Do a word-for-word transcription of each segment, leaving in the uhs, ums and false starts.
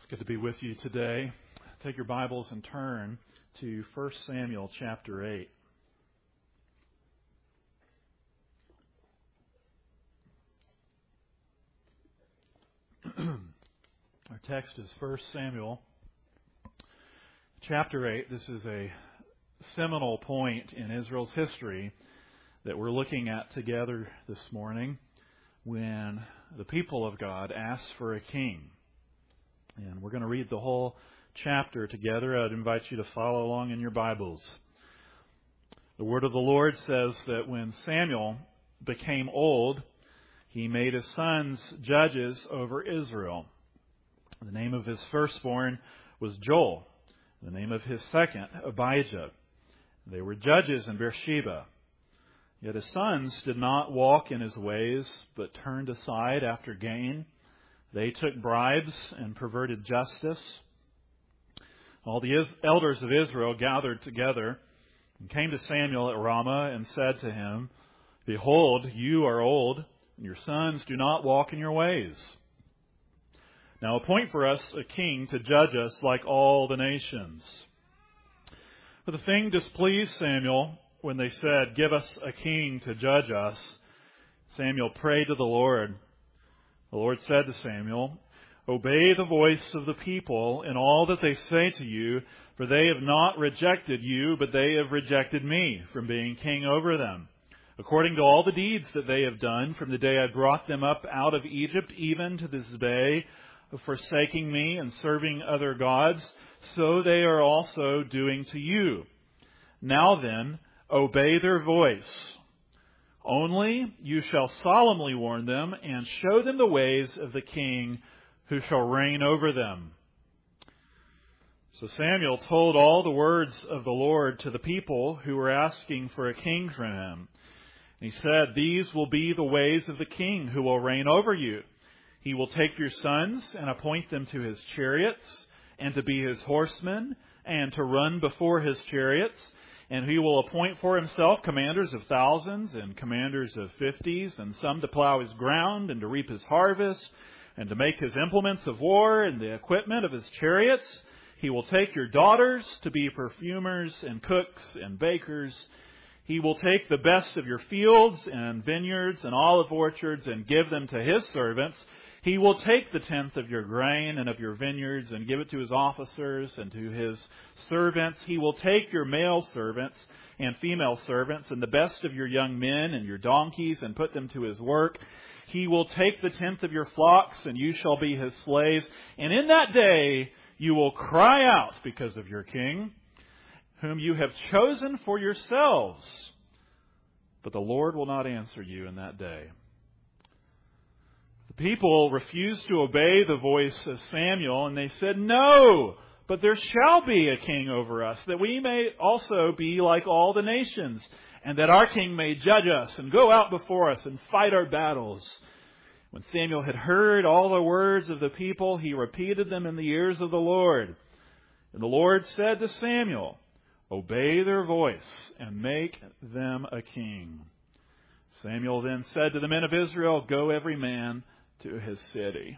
Good to be with you today. Take your Bibles and turn to First Samuel chapter eight. Our text is First Samuel chapter eight. This is a seminal point in Israel's history that we're looking at together this morning when the people of God asked for a king. And we're going to read the whole chapter together. I'd invite you to follow along in your Bibles. The word of the Lord says that when Samuel became old, he made his sons judges over Israel. The name of his firstborn was Joel. The name of his second, Abijah. They were judges in Beersheba. Yet his sons did not walk in his ways, but turned aside after gain. They took bribes and perverted justice. All the elders of Israel gathered together and came to Samuel at Ramah and said to him, "Behold, you are old, and your sons do not walk in your ways. Now appoint for us a king to judge us like all the nations." But the thing displeased Samuel when they said, "Give us a king to judge us." Samuel prayed to the Lord. The Lord said to Samuel, "Obey the voice of the people in all that they say to you, for they have not rejected you, but they have rejected me from being king over them, according to all the deeds that they have done from the day I brought them up out of Egypt, even to this day, of forsaking me and serving other gods, so they are also doing to you. Now then, obey their voice. Only you shall solemnly warn them and show them the ways of the king who shall reign over them." So Samuel told all the words of the Lord to the people who were asking for a king from him. He said, "These will be the ways of the king who will reign over you. He will take your sons and appoint them to his chariots and to be his horsemen and to run before his chariots. And he will appoint for himself commanders of thousands and commanders of fifties, and some to plow his ground and to reap his harvest, and to make his implements of war and the equipment of his chariots. He will take your daughters to be perfumers and cooks and bakers. He will take the best of your fields and vineyards and olive orchards and give them to his servants. He will take the tenth of your grain and of your vineyards and give it to his officers and to his servants. He will take your male servants and female servants and the best of your young men and your donkeys and put them to his work. He will take the tenth of your flocks, and you shall be his slaves. And in that day you will cry out because of your king, whom you have chosen for yourselves. But the Lord will not answer you in that day." The people refused to obey the voice of Samuel, and they said, "No, but there shall be a king over us, that we may also be like all the nations, and that our king may judge us and go out before us and fight our battles." When Samuel had heard all the words of the people, he repeated them in the ears of the Lord. And the Lord said to Samuel, "Obey their voice and make them a king." Samuel then said to the men of Israel, "Go every man to his city."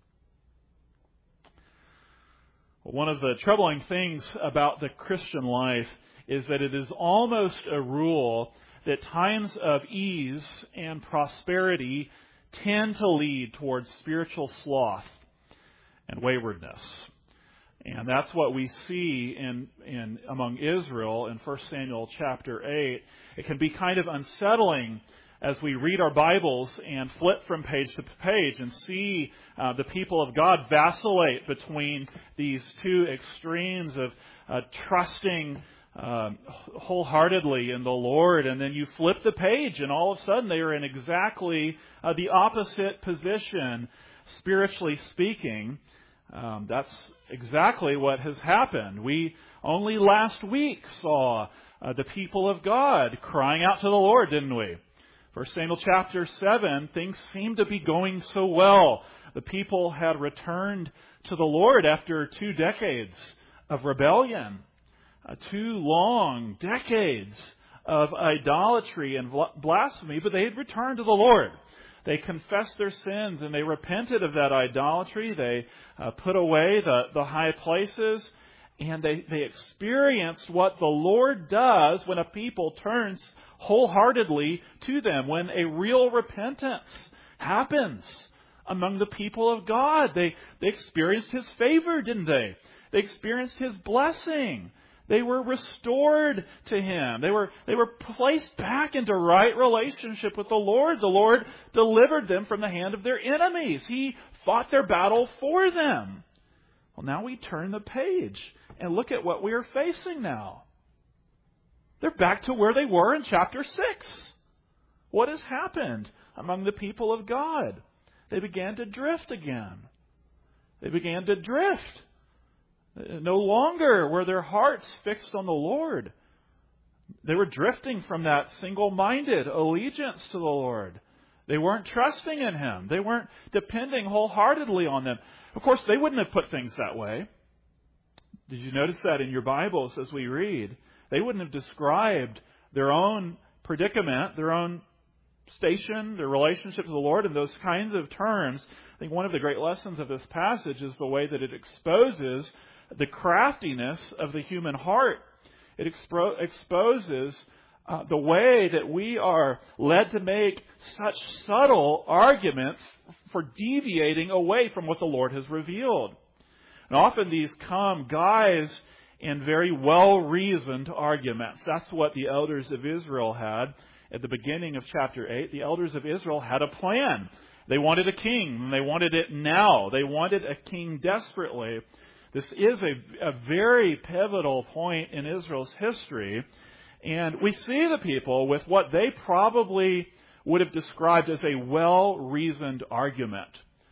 Well, one of the troubling things about the Christian life is that it is almost a rule that times of ease and prosperity tend to lead towards spiritual sloth and waywardness. And that's what we see in, in among Israel in First Samuel chapter eight. It can be kind of unsettling as we read our Bibles and flip from page to page and see uh, the people of God vacillate between these two extremes of uh, trusting uh, wholeheartedly in the Lord, and then you flip the page and all of a sudden they are in exactly uh, the opposite position, spiritually speaking. Um, that's exactly what has happened. We only last week saw uh, the people of God crying out to the Lord, didn't we? First Samuel chapter seven, things seemed to be going so well. The people had returned to the Lord after two decades of rebellion, uh, two long decades of idolatry and blasphemy, but they had returned to the Lord. they confessed their sins and they repented of that idolatry. They uh, put away the, the high places, and they, they experienced what the Lord does when a people turns wholeheartedly to them, when a real repentance happens among the people of God. They, they experienced His favor, didn't they? They experienced His blessing. They were restored to Him. They were, they were placed back into right relationship with the Lord. The Lord delivered them from the hand of their enemies. He fought their battle for them. Well, now we turn the page and look at what we are facing now. They're back to where they were in chapter six. What has happened among the people of God? They began to drift again. They began to drift. No longer were their hearts fixed on the Lord. They were drifting from that single-minded allegiance to the Lord. They weren't trusting in Him. They weren't depending wholeheartedly on them. Of course, they wouldn't have put things that way. Did you notice that in your Bibles as we read? They wouldn't have described their own predicament, their own station, their relationship to the Lord in those kinds of terms. I think one of the great lessons of this passage is the way that it exposes the craftiness of the human heart. It expo- exposes uh, the way that we are led to make such subtle arguments for deviating away from what the Lord has revealed. And often these come guised in very well-reasoned arguments. That's what the elders of Israel had at the beginning of chapter eight. The elders of Israel had a plan. They wanted a king, and they wanted it now. They wanted a king desperately. This is a, a very pivotal point in Israel's history. And we see the people with what they probably would have described as a well-reasoned argument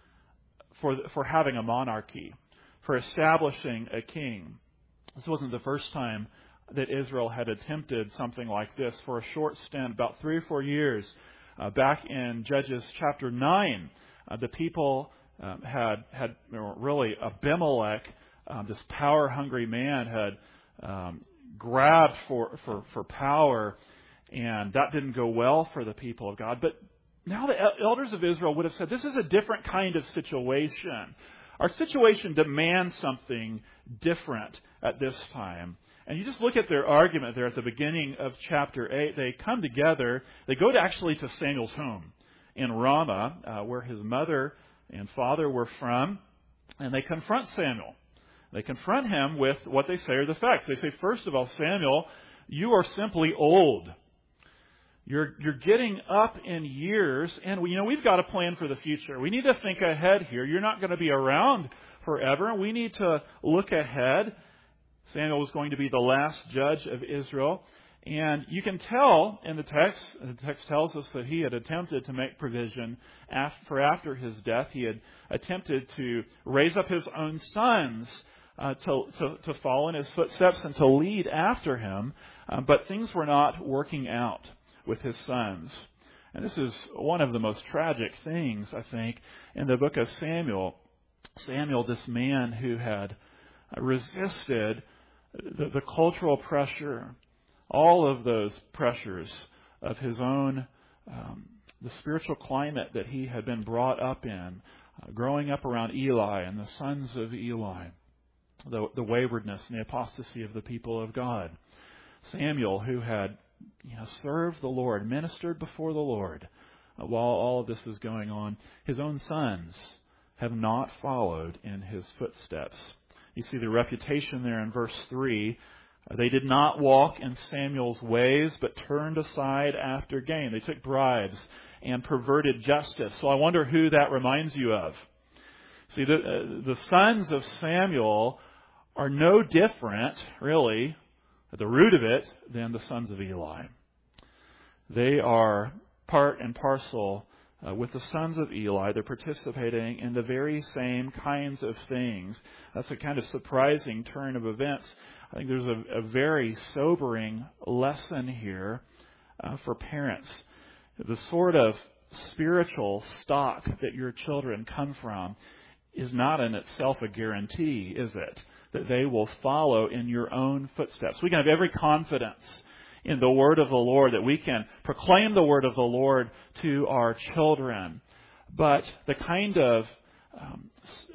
for, for having a monarchy, for establishing a king. This wasn't the first time that Israel had attempted something like this. For a short stint, about three or four years, uh, back in Judges chapter nine, uh, the people um, had, had really Abimelech, Um, this power-hungry man, had um, grabbed for, for, for power, and that didn't go well for the people of God. But now the elders of Israel would have said, this is a different kind of situation. Our situation demands something different at this time. And you just look at their argument there at the beginning of chapter eight. They come together. They go to actually to Samuel's home in Ramah, uh, where his mother and father were from, and they confront Samuel. They confront him with what they say are the facts. They say, first of all, Samuel, you are simply old. You're, you're getting up in years, and we, you know, we've got a plan for the future. We need to think ahead here. You're not going to be around forever. We need to look ahead. Samuel was going to be the last judge of Israel. And you can tell in the text, the text tells us that he had attempted to make provision for after his death. He had attempted to raise up his own sons Uh, to, to, to follow in his footsteps and to lead after him. Uh, but things were not working out with his sons. And this is one of the most tragic things, I think, in the book of Samuel. Samuel, this man who had resisted the, the cultural pressure, all of those pressures of his own, um, the spiritual climate that he had been brought up in, uh, growing up around Eli and the sons of Eli. The, the waywardness and the apostasy of the people of God. Samuel, who had you know, served the Lord, ministered before the Lord uh, while all of this is going on, his own sons have not followed in his footsteps. You see the reputation there in verse three. Uh, they did not walk in Samuel's ways, but turned aside after gain. They took bribes and perverted justice. So I wonder who that reminds you of. See, the, uh, the sons of Samuel are no different, really, at the root of it, than the sons of Eli. They are part and parcel uh, with the sons of Eli. They're participating in the very same kinds of things. That's a kind of surprising turn of events. I think there's a, a very sobering lesson here uh, for parents. The sort of spiritual stock that your children come from is not in itself a guarantee, is it? That they will follow in your own footsteps. We can have every confidence in the word of the Lord, that we can proclaim the word of the Lord to our children. But the kind of um,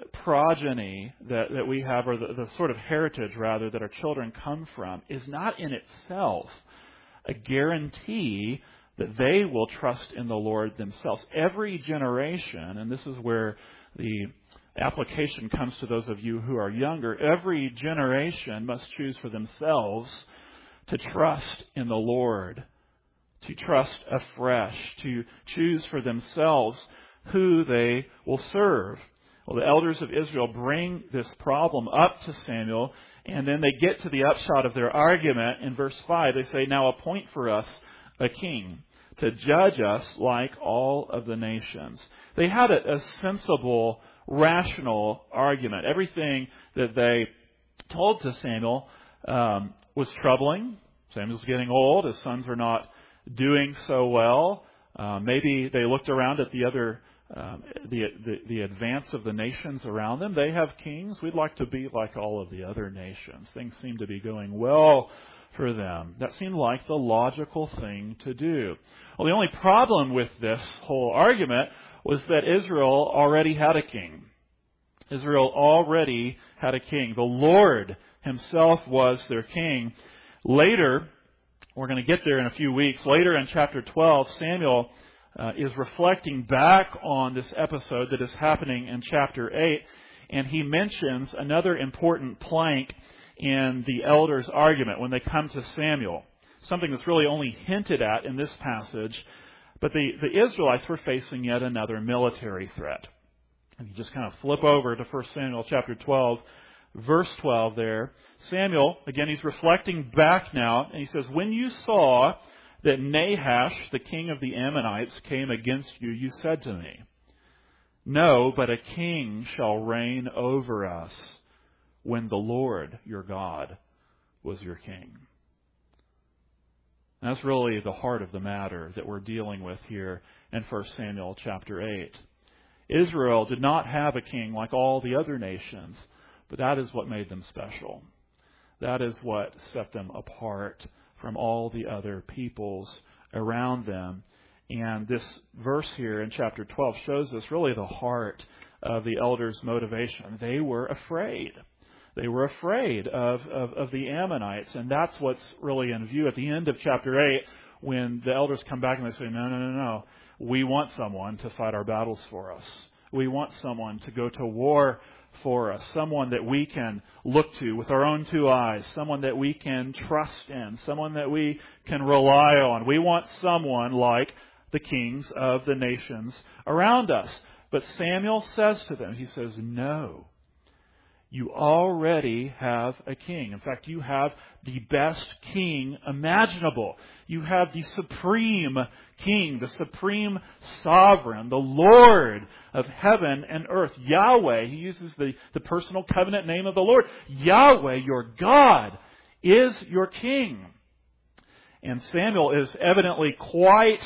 progeny that, that we have, or the, the sort of heritage, rather, that our children come from, is not in itself a guarantee that they will trust in the Lord themselves. Every generation, and this is where the application comes to those of you who are younger, every generation must choose for themselves to trust in the Lord, to trust afresh, to choose for themselves who they will serve. Well, the elders of Israel bring this problem up to Samuel, and then they get to the upshot of their argument in verse five. They say, "Now appoint for us a king to judge us like all of the nations." They had a, a sensible, rational argument. Everything that they told to Samuel um, was troubling. Samuel's getting old. His sons are not doing so well. Uh, maybe they looked around at the other, um, the, the the advance of the nations around them. They have kings. We'd like to be like all of the other nations. Things seem to be going well for them. That seemed like the logical thing to do. Well, the only problem with this whole argument was that Israel already had a king. Israel already had a king. The Lord himself was their king. Later, we're going to get there in a few weeks, later in chapter twelve, Samuel uh, is reflecting back on this episode that is happening in chapter eight, and he mentions another important plank in the elders' argument when they come to Samuel. Something that's really only hinted at in this passage. But the, the Israelites were facing yet another military threat. And you just kind of flip over to First Samuel chapter twelve, verse twelve there. Samuel, again, he's reflecting back now, and he says, "When you saw that Nahash, the king of the Ammonites, came against you, you said to me, 'No, but a king shall reign over us,' when the Lord your God was your king." And that's really the heart of the matter that we're dealing with here in First Samuel chapter eight. Israel did not have a king like all the other nations, but that is what made them special. That is what set them apart from all the other peoples around them. And this verse here in chapter twelve shows us really the heart of the elders' motivation. They were afraid. They were afraid of, of, of the Ammonites, and that's what's really in view at the end of chapter eight when the elders come back and they say, no, no, no, no. We want someone to fight our battles for us. We want someone to go to war for us, someone that we can look to with our own two eyes, someone that we can trust in, someone that we can rely on. We want someone like the kings of the nations around us. But Samuel says to them, he says, no. You already have a king. In fact, you have the best king imaginable. You have the supreme king, the supreme sovereign, the Lord of heaven and earth. Yahweh, he uses the, the personal covenant name of the Lord. Yahweh, your God, is your king. And Samuel is evidently quite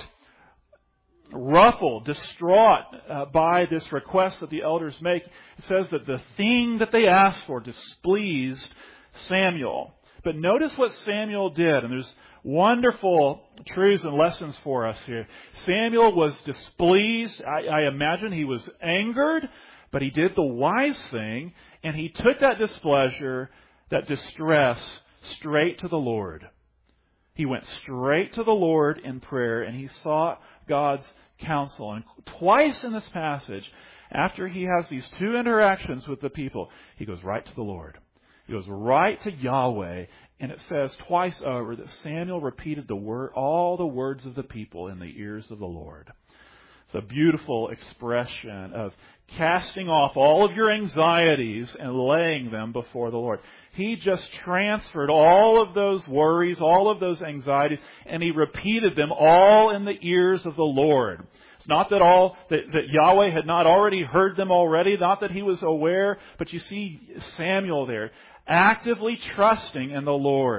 ruffled, distraught uh, by this request that the elders make. It says that the thing that they asked for displeased Samuel. But notice what Samuel did, and there's wonderful truths and lessons for us here. Samuel was displeased. I, I imagine he was angered, but he did the wise thing, and he took that displeasure, that distress, straight to the Lord. He went straight to the Lord in prayer, and he sought God's counsel. And twice in this passage, after he has these two interactions with the people, he goes right to the Lord. He goes right to Yahweh, and it says twice over that Samuel repeated the word, all the words of the people in the ears of the Lord. It's a beautiful expression of casting off all of your anxieties and laying them before the Lord. He just transferred all of those worries, all of those anxieties, and he repeated them all in the ears of the Lord. It's not that all that, that Yahweh had not already heard them already, not that he was aware, but you see Samuel there, actively trusting in the Lord,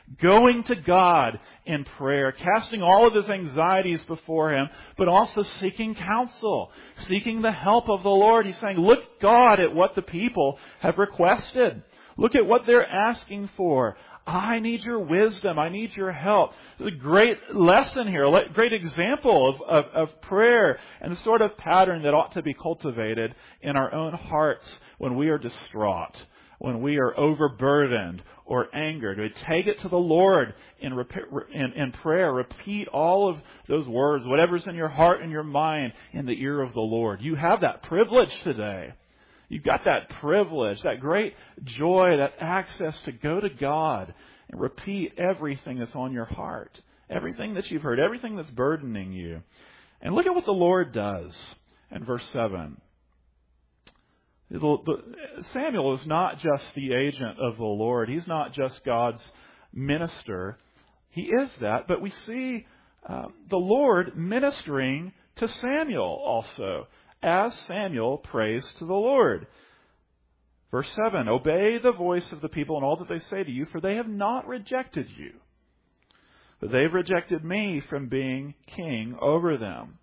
going to God in prayer, casting all of his anxieties before him, but also seeking counsel, seeking the help of the Lord. He's saying, look, God, at what the people have requested. Look at what they're asking for. I need your wisdom. I need your help. There's a great lesson here, a great example of, of, of prayer and the sort of pattern that ought to be cultivated in our own hearts when we are distraught, when we are overburdened or angered. We take it to the Lord in, in, in prayer. Repeat all of those words, whatever's in your heart and your mind, in the ear of the Lord. You have that privilege today. You've got that privilege, that great joy, that access to go to God and repeat everything that's on your heart, everything that you've heard, everything that's burdening you. And look at what the Lord does in verse seven. Samuel is not just the agent of the Lord. He's not just God's minister. He is that, but we see uh, the Lord ministering to Samuel also, as Samuel prays to the Lord. Verse seven, obey the voice of the people and all that they say to you, for they have not rejected you, but they've rejected me from being king over them.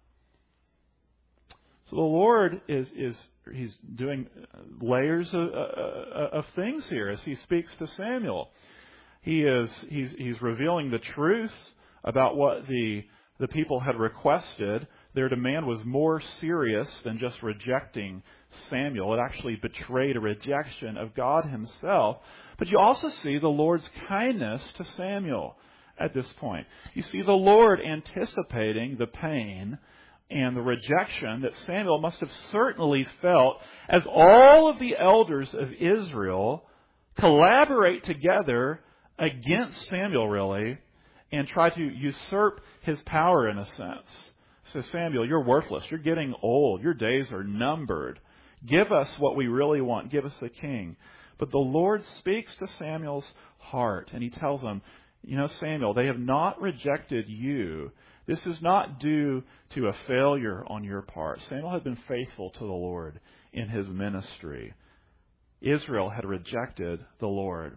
So the Lord is, is he's doing layers of, uh, of things here as he speaks to Samuel. He is he's, he's revealing the truth about what the the people had requested. Their demand was more serious than just rejecting Samuel. It actually betrayed a rejection of God himself. But you also see the Lord's kindness to Samuel at this point. You see the Lord anticipating the pain and the rejection that Samuel must have certainly felt as all of the elders of Israel collaborate together against Samuel, really, and try to usurp his power in a sense. So Samuel, you're worthless. You're getting old. Your days are numbered. Give us what we really want. Give us a king. But the Lord speaks to Samuel's heart, and he tells him, you know, Samuel, they have not rejected you. This is not due to a failure on your part. Samuel had been faithful to the Lord in his ministry. Israel had rejected the Lord.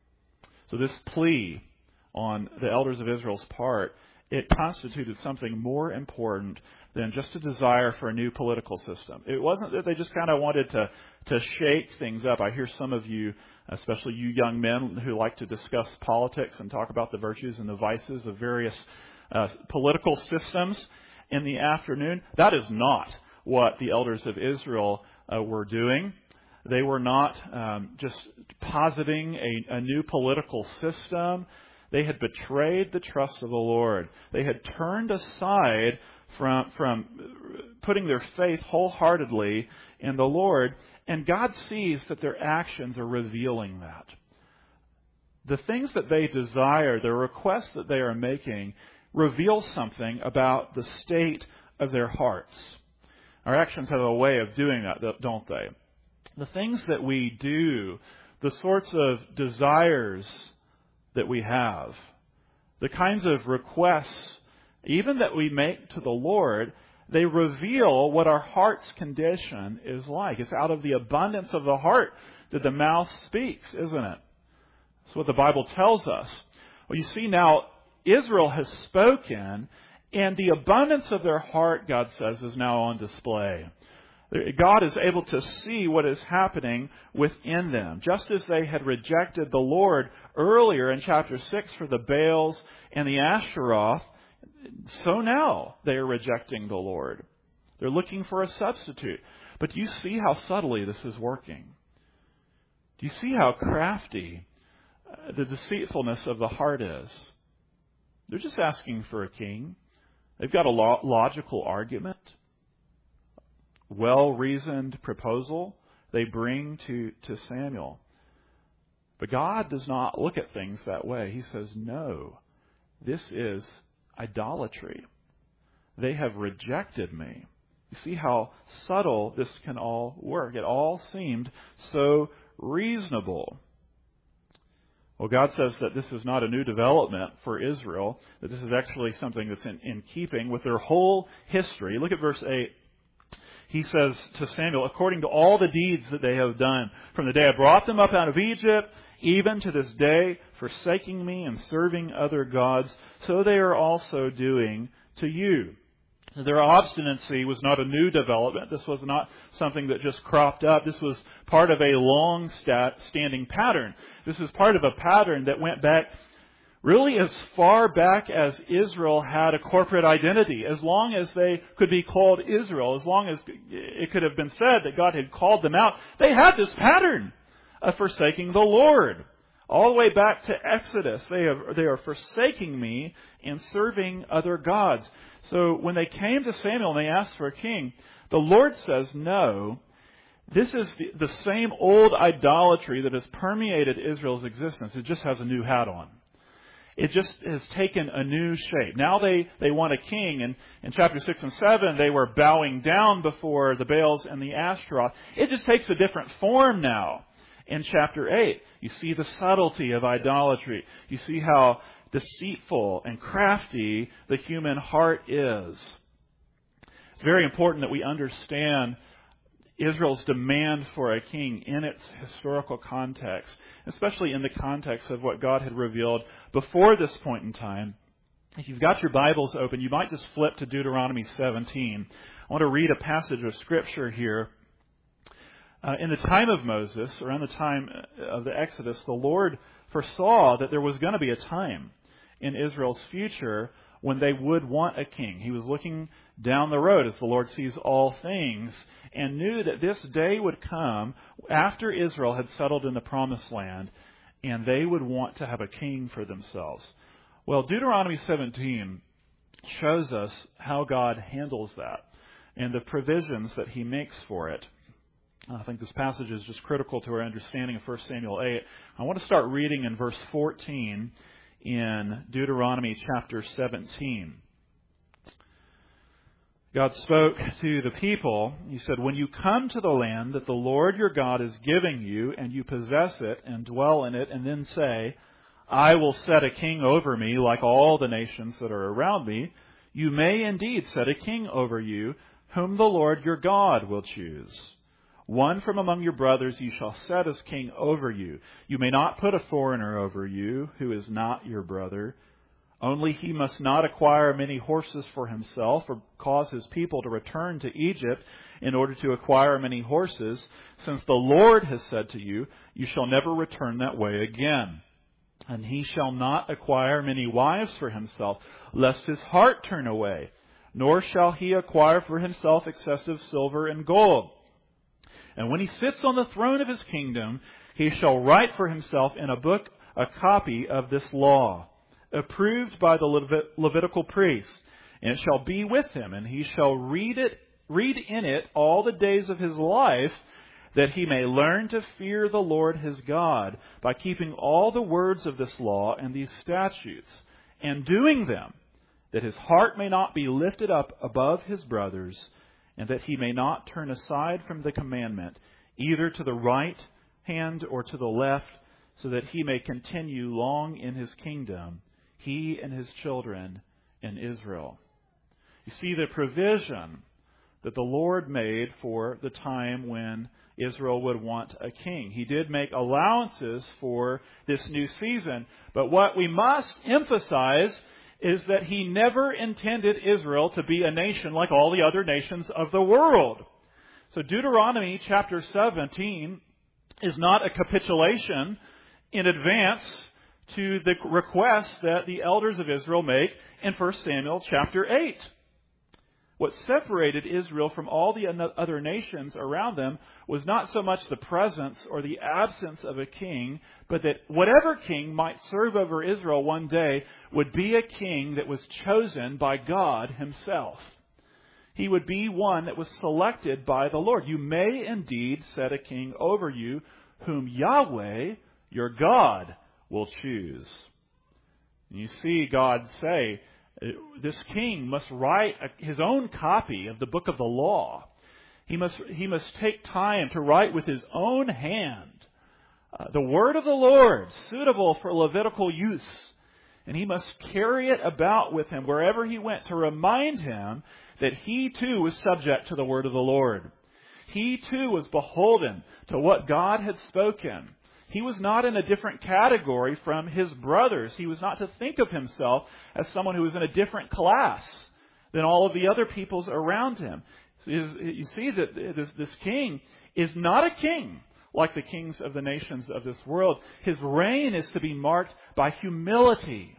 So this plea on the elders of Israel's part, it constituted something more important than just a desire for a new political system. It wasn't that they just kind of wanted to, to shake things up. I hear some of you, especially you young men, who like to discuss politics and talk about the virtues and the vices of various uh, political systems in the afternoon. That is not what the elders of Israel uh, were doing. They were not um, just positing a, a new political system. They had betrayed the trust of the Lord. They had turned aside from, from putting their faith wholeheartedly in the Lord, and God sees that their actions are revealing that. The things that they desire, the requests that they are making, reveal something about the state of their hearts. Our actions have a way of doing that, don't they? The things that we do, the sorts of desires that we have, the kinds of requests, even that we make to the Lord, they reveal what our heart's condition is like. It's out of the abundance of the heart that the mouth speaks, isn't it? That's what the Bible tells us. Well, you see now, Israel has spoken, and the abundance of their heart, God says, is now on display. God is able to see what is happening within them. Just as they had rejected the Lord earlier in chapter six for the Baals and the Asheroth, so now they are rejecting the Lord. They're looking for a substitute. But do you see how subtly this is working? Do you see how crafty the deceitfulness of the heart is? They're just asking for a king. They've got a lo- logical argument. Well-reasoned proposal they bring to, to Samuel. But God does not look at things that way. He says, no, this is idolatry. They have rejected me. You see how subtle this can all work. It all seemed so reasonable. Well, God says that this is not a new development for Israel, that this is actually something that's in, in keeping with their whole history. Look at verse eight. he says to Samuel, according to all the deeds that they have done, from the day I brought them up out of Egypt, even to this day, forsaking me and serving other gods, so they are also doing to you. Their obstinacy was not a new development. This was not something that just cropped up. This was part of a long-standing pattern. This was part of a pattern that went back really as far back as Israel had a corporate identity. As long as they could be called Israel, as long as it could have been said that God had called them out, they had this pattern of forsaking the Lord. All the way back to Exodus, they have, they are forsaking me and serving other gods. So when they came to Samuel and they asked for a king, the Lord says no. This is the, the same old idolatry that has permeated Israel's existence. It just has a new hat on. It just has taken a new shape. Now they, they want a king. And in chapter six and seven, they were bowing down before the Baals and the Ashtaroth. It just takes a different form now. In chapter eight, you see the subtlety of idolatry. You see how deceitful and crafty the human heart is. It's very important that we understand Israel's demand for a king in its historical context, especially in the context of what God had revealed before this point in time. If you've got your Bibles open, you might just flip to Deuteronomy seventeen. I want to read a passage of Scripture here. Uh, in the time of Moses, around the time of the Exodus, the Lord foresaw that there was going to be a time in Israel's future when they would want a king. He was looking down the road as the Lord sees all things and knew that this day would come after Israel had settled in the Promised Land and they would want to have a king for themselves. Well, Deuteronomy seventeen shows us how God handles that and the provisions that He makes for it. I think this passage is just critical to our understanding of First Samuel eight. I want to start reading in verse fourteen in Deuteronomy chapter seventeen. God spoke to the people. He said, when you come to the land that the Lord your God is giving you, and you possess it and dwell in it, and then say, I will set a king over me like all the nations that are around me, you may indeed set a king over you, whom the Lord your God will choose. One from among your brothers you shall set as king over you. You may not put a foreigner over you who is not your brother. Only he must not acquire many horses for himself or cause his people to return to Egypt in order to acquire many horses, since the Lord has said to you, you shall never return that way again. And he shall not acquire many wives for himself, lest his heart turn away, nor shall he acquire for himself excessive silver and gold. And when he sits on the throne of his kingdom, he shall write for himself in a book a copy of this law, approved by the Levit- Levitical priests. And it shall be with him, and he shall read it, read in it all the days of his life, that he may learn to fear the Lord his God by keeping all the words of this law and these statutes, and doing them, that his heart may not be lifted up above his brothers, and that he may not turn aside from the commandment, either to the right hand or to the left, so that he may continue long in his kingdom, he and his children in Israel. You see the provision that the Lord made for the time when Israel would want a king. He did make allowances for this new season, but what we must emphasize is that He never intended Israel to be a nation like all the other nations of the world. So Deuteronomy chapter seventeen is not a capitulation in advance to the request that the elders of Israel make in First Samuel chapter eight. What separated Israel from all the other nations around them was not so much the presence or the absence of a king, but that whatever king might serve over Israel one day would be a king that was chosen by God Himself. He would be one that was selected by the Lord. You may indeed set a king over you, whom Yahweh, your God, will choose. And you see God say, this king must write his own copy of the book of the law. He must, he must take time to write with his own hand uh, the word of the Lord, suitable for Levitical use. And he must carry it about with him wherever he went to remind him that he too was subject to the word of the Lord. He too was beholden to what God had spoken. He was not in a different category from his brothers. He was not to think of himself as someone who was in a different class than all of the other peoples around him. You see that this, this king is not a king like the kings of the nations of this world. His reign is to be marked by humility,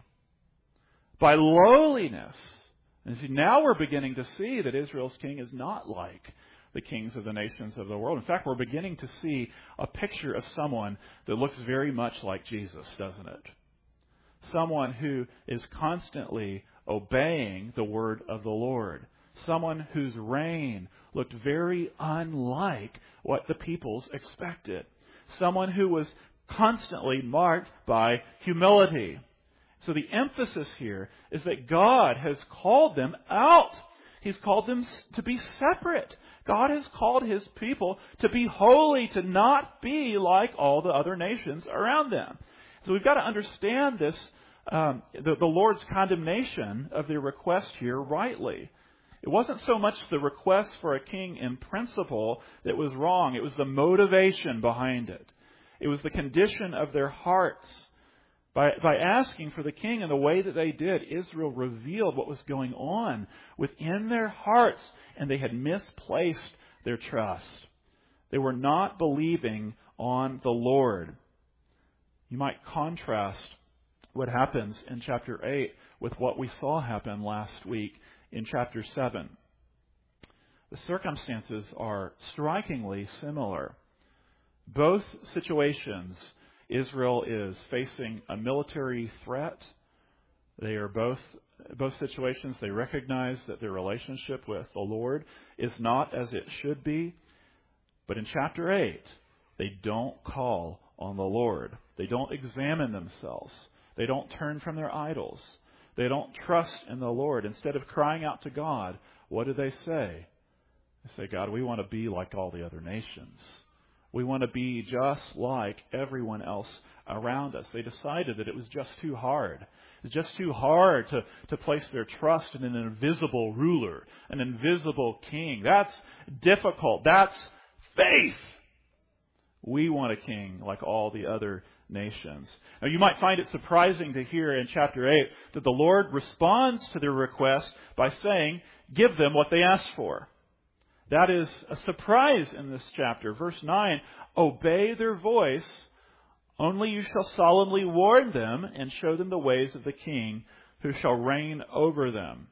by lowliness. And see, now we're beginning to see that Israel's king is not like the kings of the nations of the world. In fact, we're beginning to see a picture of someone that looks very much like Jesus, doesn't it? Someone who is constantly obeying the word of the Lord. Someone whose reign looked very unlike what the peoples expected. Someone who was constantly marked by humility. So the emphasis here is that God has called them out. He's called them to be separate. God has called His people to be holy, to not be like all the other nations around them. So we've got to understand this, um, the, the Lord's condemnation of their request here rightly. It wasn't so much the request for a king in principle that was wrong. It was the motivation behind it. It was the condition of their hearts. By, by asking for the king in the way that they did, Israel revealed what was going on within their hearts, and they had misplaced their trust. They were not believing on the Lord. You might contrast what happens in chapter eight with what we saw happen last week in chapter seven. The circumstances are strikingly similar. Both situations, Israel is facing a military threat. They are both, both situations, they recognize that their relationship with the Lord is not as it should be. But in chapter eight, they don't call on the Lord. They don't examine themselves. They don't turn from their idols. They don't trust in the Lord. Instead of crying out to God, what do they say? They say, God, we want to be like all the other nations. We want to be just like everyone else around us. They decided that it was just too hard. It's just too hard to, to place their trust in an invisible ruler, an invisible king. That's difficult. That's faith. We want a king like all the other nations. Now, you might find it surprising to hear in chapter eight that the Lord responds to their request by saying, give them what they asked for. That is a surprise in this chapter. Verse nine, obey their voice, only you shall solemnly warn them and show them the ways of the king who shall reign over them.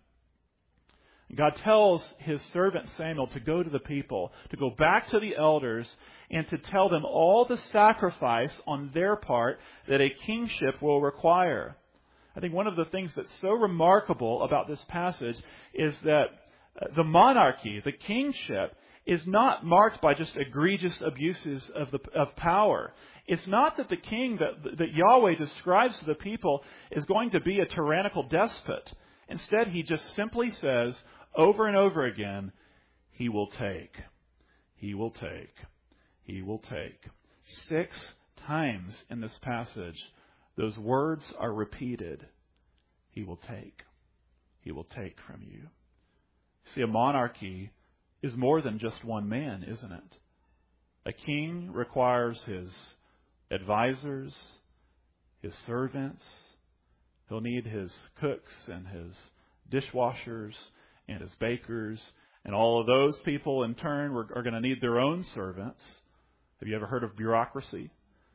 God tells His servant Samuel to go to the people, to go back to the elders, and to tell them all the sacrifice on their part that a kingship will require. I think one of the things that's so remarkable about this passage is that the monarchy, the kingship, is not marked by just egregious abuses of the of power. It's not that the king that, that Yahweh describes to the people is going to be a tyrannical despot. Instead, He just simply says over and over again, He will take, He will take, He will take. Six times in this passage, those words are repeated. He will take. He will take from you. See, a monarchy is more than just one man, isn't it? A king requires his advisors, his servants. He'll need his cooks and his dishwashers and his bakers. And all of those people, in turn, are going to need their own servants. Have you ever heard of bureaucracy?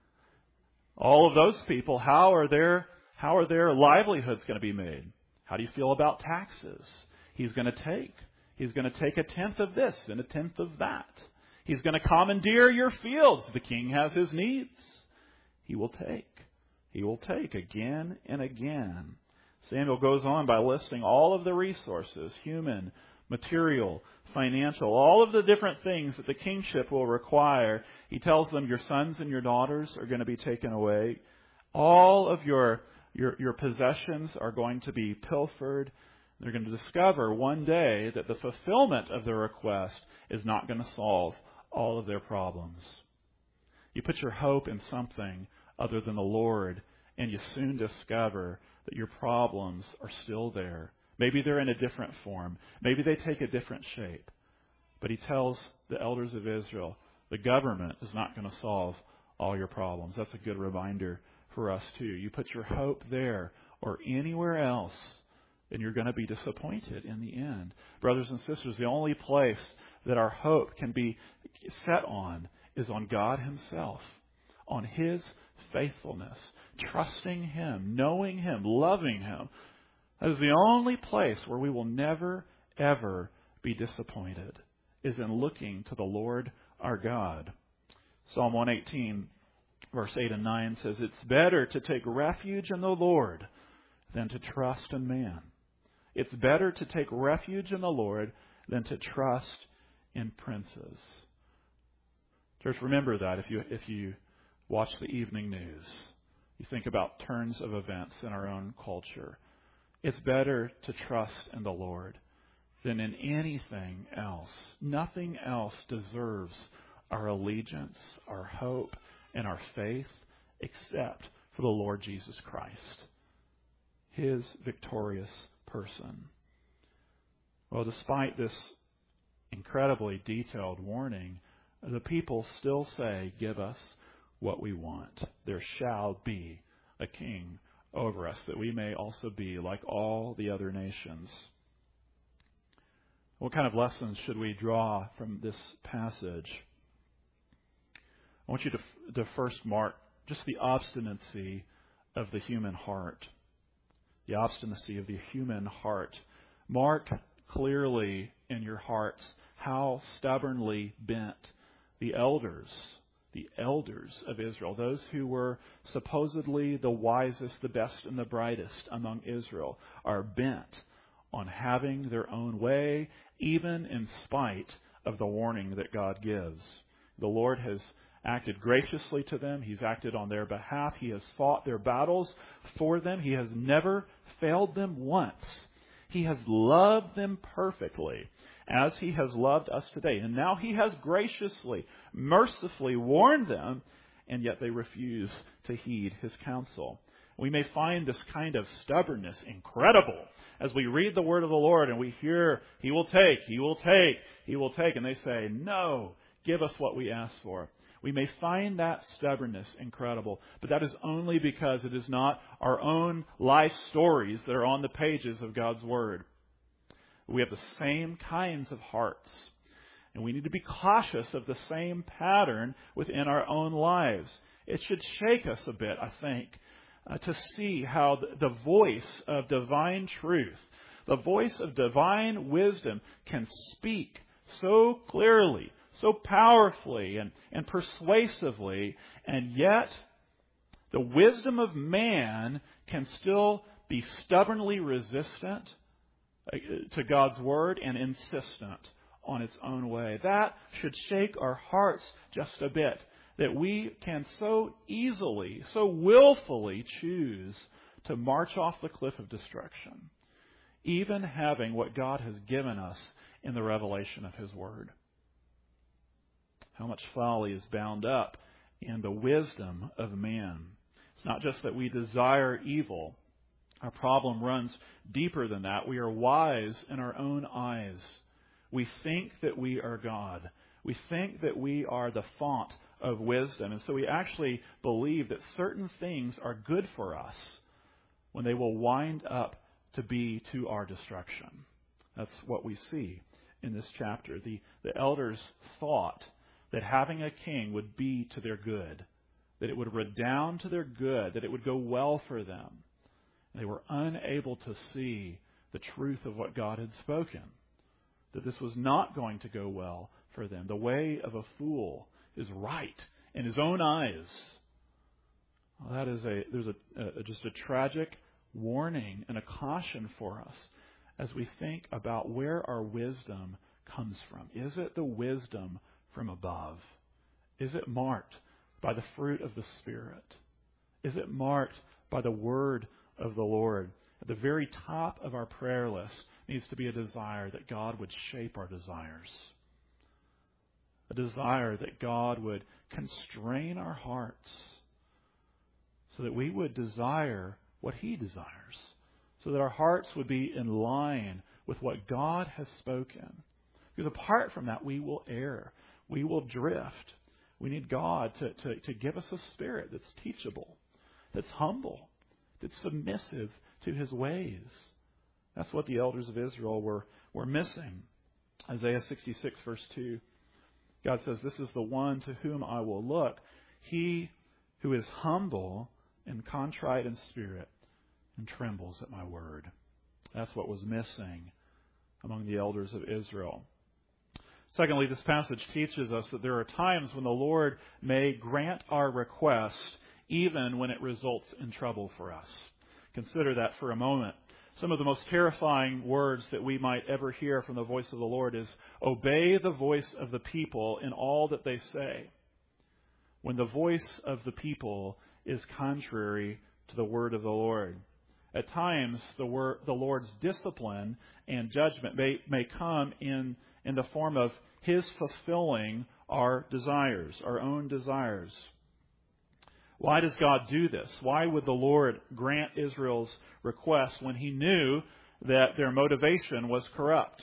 All of those people, how are their, how are their livelihoods going to be made? How do you feel about taxes? He's going to take. He's going to take a tenth of this and a tenth of that. He's going to commandeer your fields. The king has his needs. He will take. He will take again and again. Samuel goes on by listing all of the resources, human, material, financial, all of the different things that the kingship will require. He tells them your sons and your daughters are going to be taken away. All of your, your, your possessions are going to be pilfered. They're going to discover one day that the fulfillment of their request is not going to solve all of their problems. You put your hope in something other than the Lord, and you soon discover that your problems are still there Maybe they're in a different form. Maybe they take a different shape. But he tells the elders of Israel, the government is not going to solve all your problems. That's a good reminder for us too. You put your hope there or anywhere else, and you're going to be disappointed in the end. Brothers and sisters, the only place that our hope can be set on is on God Himself, on His faithfulness, trusting Him, knowing Him, loving Him. That is the only place where we will never, ever be disappointed, is in looking to the Lord our God. Psalm one eighteen, verse eight and nine says, it's better to take refuge in the Lord than to trust in man. It's better to take refuge in the Lord than to trust in princes. Church, remember that if you if you watch the evening news, you think about turns of events in our own culture. It's better to trust in the Lord than in anything else. Nothing else deserves our allegiance, our hope, and our faith except for the Lord Jesus Christ, His victorious person. Well, despite this incredibly detailed warning, the people still say, give us what we want. There shall be a king over us, that we may also be like all the other nations. What kind of lessons should we draw from this passage? I want you to, to first mark just the obstinacy of the human heart. The obstinacy of the human heart. Mark clearly in your hearts how stubbornly bent the elders, the elders of Israel, those who were supposedly the wisest, the best, and the brightest among Israel, are bent on having their own way, even in spite of the warning that God gives. The Lord has acted graciously to them. He's acted on their behalf. He has fought their battles for them. He has never failed them once. He has loved them perfectly, as He has loved us today. And now He has graciously, mercifully warned them, and yet they refuse to heed His counsel. We may find this kind of stubbornness incredible as we read the word of the Lord and we hear, He will take, He will take, He will take. And they say, no, give us what we ask for. We may find that stubbornness incredible, but that is only because it is not our own life stories that are on the pages of God's Word. We have the same kinds of hearts, and we need to be cautious of the same pattern within our own lives. It should shake us a bit, I think, uh, to see how the, the voice of divine truth, the voice of divine wisdom can speak so clearly, so powerfully and, and persuasively, and yet the wisdom of man can still be stubbornly resistant to God's Word and insistent on its own way. That should shake our hearts just a bit, that we can so easily, so willfully choose to march off the cliff of destruction, even having what God has given us in the revelation of His Word. How much folly is bound up in the wisdom of man. It's not just that we desire evil. Our problem runs deeper than that. We are wise in our own eyes. We think that we are God. We think that we are the font of wisdom. And so we actually believe that certain things are good for us when they will wind up to be to our destruction. That's what we see in this chapter. The, the elders thought that having a king would be to their good, that it would redound to their good, that it would go well for them. They were unable to see the truth of what God had spoken, that this was not going to go well for them. The way of a fool is right in his own eyes. Well, that is a there's a, a just a tragic warning and a caution for us as we think about where our wisdom comes from. Is it the wisdom from above? Is it marked by the fruit of the Spirit? Is it marked by the word of the Lord? At the very top of our prayer list needs to be a desire that God would shape our desires. A desire that God would constrain our hearts so that we would desire what He desires, so that our hearts would be in line with what God has spoken. Because apart from that, we will err. We will drift. We need God to, to, to give us a spirit that's teachable, that's humble, that's submissive to His ways. That's what the elders of Israel were, were missing. Isaiah sixty-six, verse two. God says, "This is the one to whom I will look, he who is humble and contrite in spirit and trembles at my word." That's what was missing among the elders of Israel. Secondly, this passage teaches us that there are times when the Lord may grant our request even when it results in trouble for us. Consider that for a moment. Some of the most terrifying words that we might ever hear from the voice of the Lord is, "Obey the voice of the people in all that they say," when the voice of the people is contrary to the word of the Lord. At times, the, word, the Lord's discipline and judgment may, may come in, in the form of His fulfilling our desires, our own desires. Why does God do this? Why would the Lord grant Israel's request when He knew that their motivation was corrupt?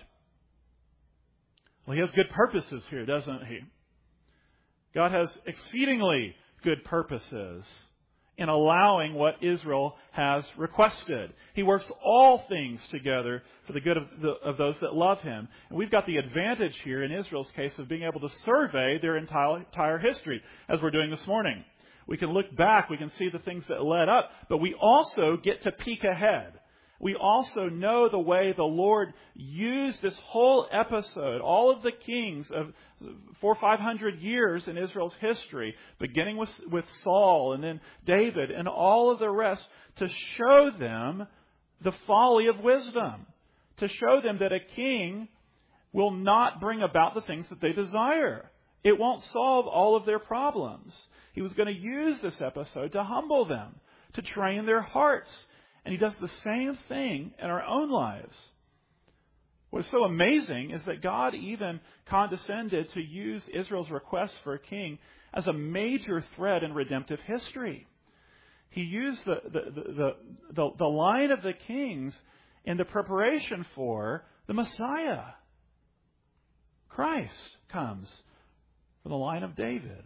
Well, He has good purposes here, doesn't He? God has exceedingly good purposes in allowing what Israel has requested. He works all things together for the good of, the, of those that love Him. And we've got the advantage here in Israel's case of being able to survey their entire, entire history, as we're doing this morning. We can look back, we can see the things that led up, but we also get to peek ahead. We also know the way the Lord used this whole episode, all of the kings of four or five hundred years in Israel's history, beginning with, with Saul and then David and all of the rest, to show them the folly of wisdom, to show them that a king will not bring about the things that they desire. It won't solve all of their problems. He was going to use this episode to humble them, to train their hearts. And He does the same thing in our own lives. What's so amazing is that God even condescended to use Israel's request for a king as a major thread in redemptive history. He used the, the, the, the, the line of the kings in the preparation for the Messiah. Christ comes from the line of David.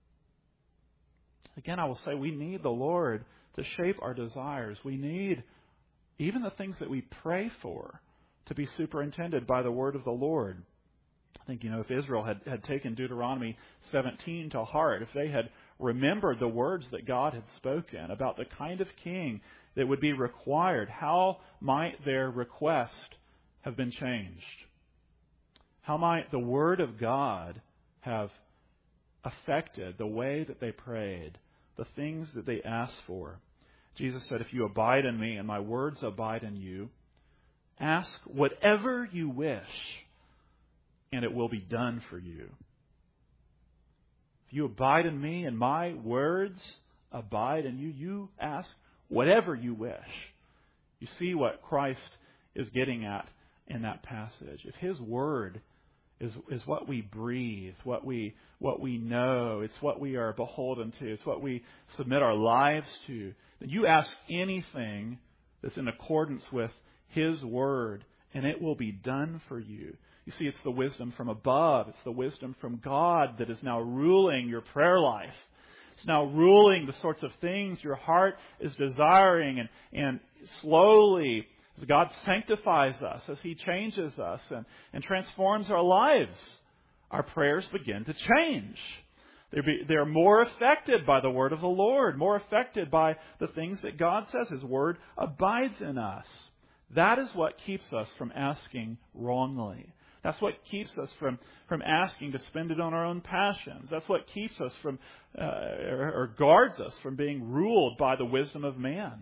Again, I will say we need the Lord to shape our desires. We need even the things that we pray for to be superintended by the word of the Lord. I think, you know, if Israel had, had taken Deuteronomy seventeen to heart, if they had remembered the words that God had spoken about the kind of king that would be required, how might their request have been changed? How might the word of God have affected the way that they prayed, the things that they asked for? Jesus said, "If you abide in me and my words abide in you, ask whatever you wish, and it will be done for you." If you abide in me and my words abide in you, you ask whatever you wish. You see what Christ is getting at in that passage. If His word is is what we breathe, what we what we know, it's what we are beholden to, it's what we submit our lives to, then you ask anything that's in accordance with His word, and it will be done for you. You see, it's the wisdom from above. It's the wisdom from God that is now ruling your prayer life. It's now ruling the sorts of things your heart is desiring, and, and slowly, as God sanctifies us, as He changes us and, and transforms our lives, our prayers begin to change. They're, be, they're more affected by the word of the Lord, more affected by the things that God says. His word abides in us. That is what keeps us from asking wrongly. That's what keeps us from, from asking to spend it on our own passions. That's what keeps us from, uh, or, or guards us from being ruled by the wisdom of man.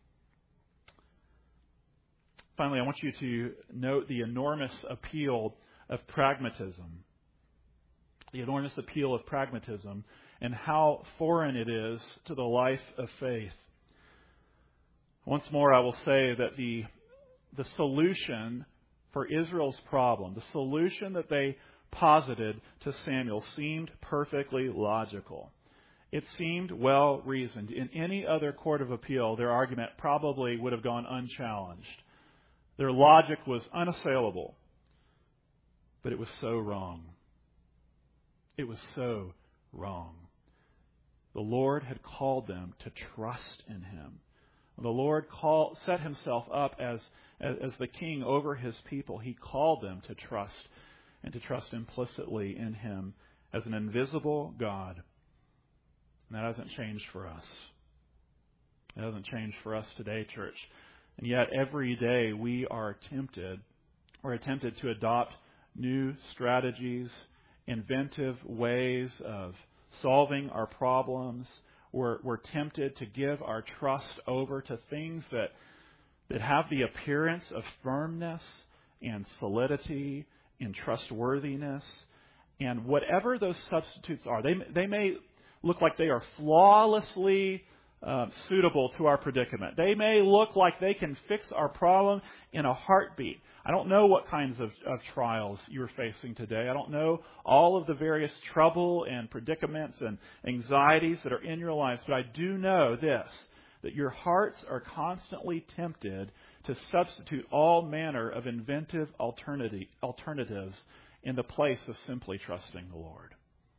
Finally, I want you to note the enormous appeal of pragmatism. The enormous appeal of pragmatism and how foreign it is to the life of faith. Once more, I will say that the, the solution for Israel's problem, the solution that they posited to Samuel, seemed perfectly logical. It seemed well reasoned. In any other court of appeal, their argument probably would have gone unchallenged. Their logic was unassailable. But it was so wrong. It was so wrong. The Lord had called them to trust in Him. The Lord called, set Himself up as, as, as the king over His people. He called them to trust and to trust implicitly in Him as an invisible God. And that hasn't changed for us. It hasn't changed for us today, church. And yet every day we are tempted or attempted to adopt new strategies, inventive ways of solving our problems. We're, we're tempted to give our trust over to things that, that have the appearance of firmness and solidity and trustworthiness. And whatever those substitutes are, they, they may look like they are flawlessly uh, suitable to our predicament. They may look like they can fix our problem in a heartbeat. I don't know what kinds of, of trials you're facing today. I don't know all of the various trouble and predicaments and anxieties that are in your lives, but I do know this, that your hearts are constantly tempted to substitute all manner of inventive alternative, alternatives in the place of simply trusting the Lord.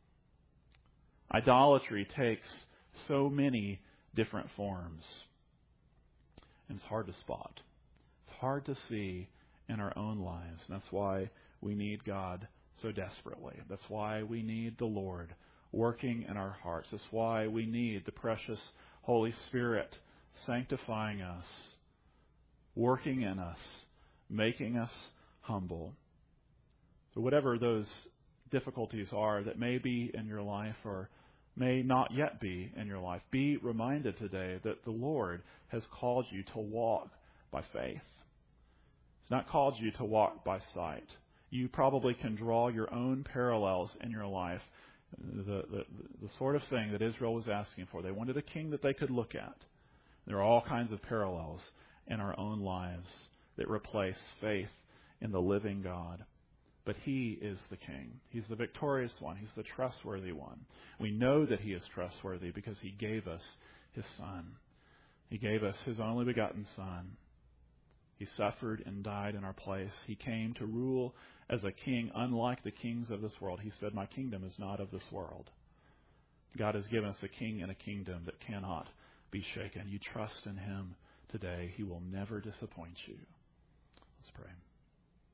Idolatry takes so many different forms, and it's hard to spot. It's hard to see in our own lives. And that's why we need God so desperately. That's why we need the Lord working in our hearts. That's why we need the precious Holy Spirit sanctifying us, working in us, making us humble. So whatever those difficulties are that may be in your life or may not yet be in your life, be reminded today that the Lord has called you to walk by faith. It's not called you to walk by sight. You probably can draw your own parallels in your life. The, the, the sort of thing that Israel was asking for. They wanted a king that they could look at. There are all kinds of parallels in our own lives that replace faith in the living God. But He is the King. He's the victorious one. He's the trustworthy one. We know that He is trustworthy because He gave us His Son. He gave us His only begotten Son. He suffered and died in our place. He came to rule as a king unlike the kings of this world. He said, "My kingdom is not of this world." God has given us a king and a kingdom that cannot be shaken. You trust in Him today. He will never disappoint you. Let's pray.